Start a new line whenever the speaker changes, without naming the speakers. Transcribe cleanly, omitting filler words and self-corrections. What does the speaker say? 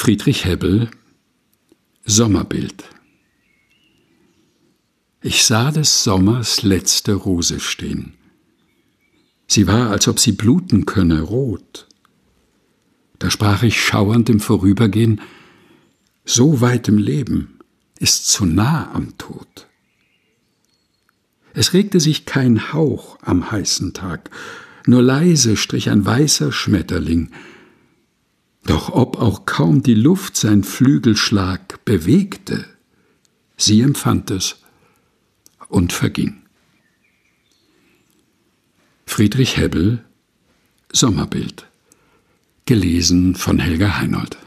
Friedrich Hebbel, Sommerbild. Ich sah des Sommers letzte Rose stehen. Sie war, als ob sie bluten könne, rot. Da sprach ich schauernd im Vorübergehen: So weit im Leben ist zu nah am Tod. Es regte sich kein Hauch am heißen Tag, nur leise strich ein weißer Schmetterling. Doch ob auch kaum die Luft sein Flügelschlag bewegte, sie empfand es und verging. Friedrich Hebbel, Sommerbild. Gelesen von Helga Heinold.